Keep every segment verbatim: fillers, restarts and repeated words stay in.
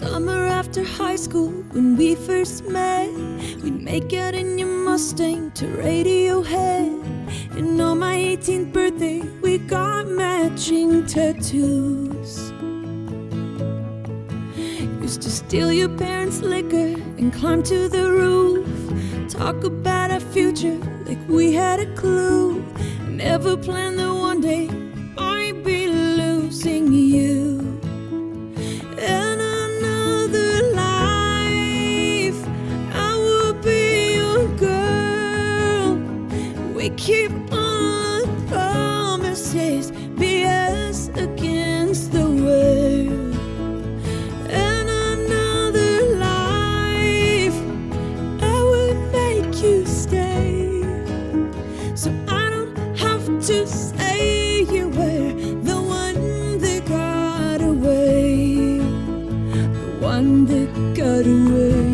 summer after high school, when we first met, we'd make out in your Mustang to Radiohead. And on my eighteenth birthday, we got matching tattoos. Used to steal your parents' liquor and climb to the roof, talk about our future like we had a clue. Never planned that one day I'd be losing you. In another life, I would be your girl. We keep all our promises, be us against the world. In another life, I would make you stay, so I don't have to say you were the one that got away, the one that got away.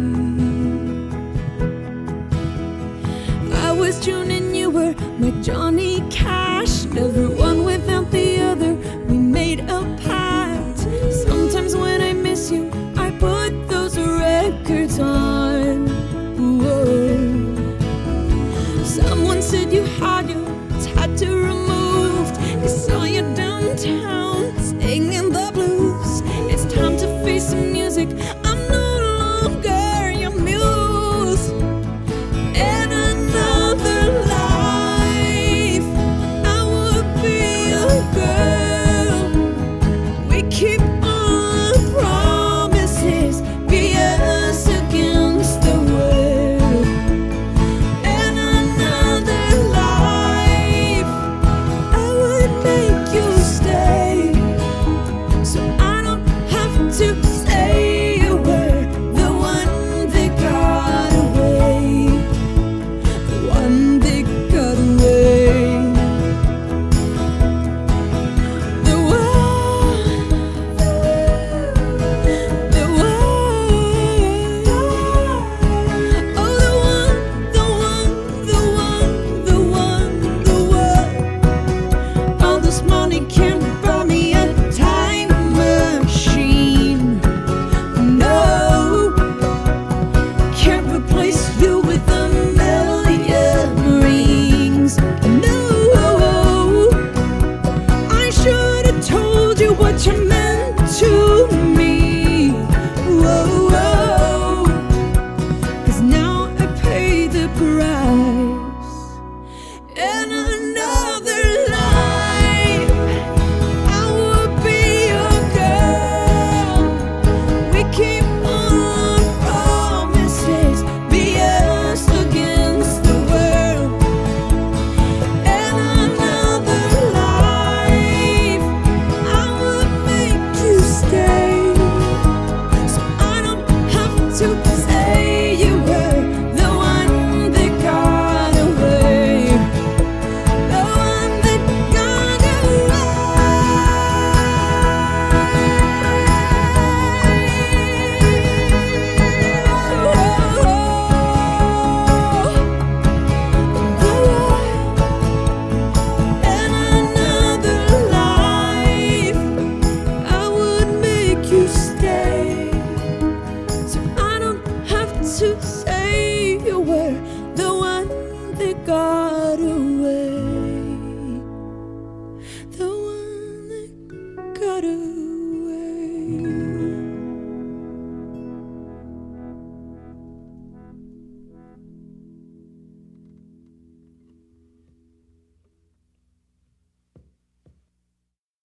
I was June and you were my Johnny Cash, never one without the other, we made a pact. Sometimes when I miss you, I put those records on. Whoa. Someone said you had your tattoo removed, I saw you downtown singing the blues. It's time to face the music, I'm no longer your muse. In another life, I would be your girl. We keep all our promises, be us against the world. In another life, I would make you stay, so I don't have to say you were the one that got away, the one that got away. The one, the one, oh the one, the one, the one, the one, the one. All this money can't buy me a time machine. No, can't replace you with a million rings. No, I should have told you what you meant to me. Whoa, whoa. 'Cause now I pay the price. In another life, I would be your girl. We keep all our promises, be us against the world. In another life, I would make you stay, so I don't have to say you were the one that got away, the one that got away. In another life, I would make you stay, so I don't have to say you were the one that got away, the one that got away.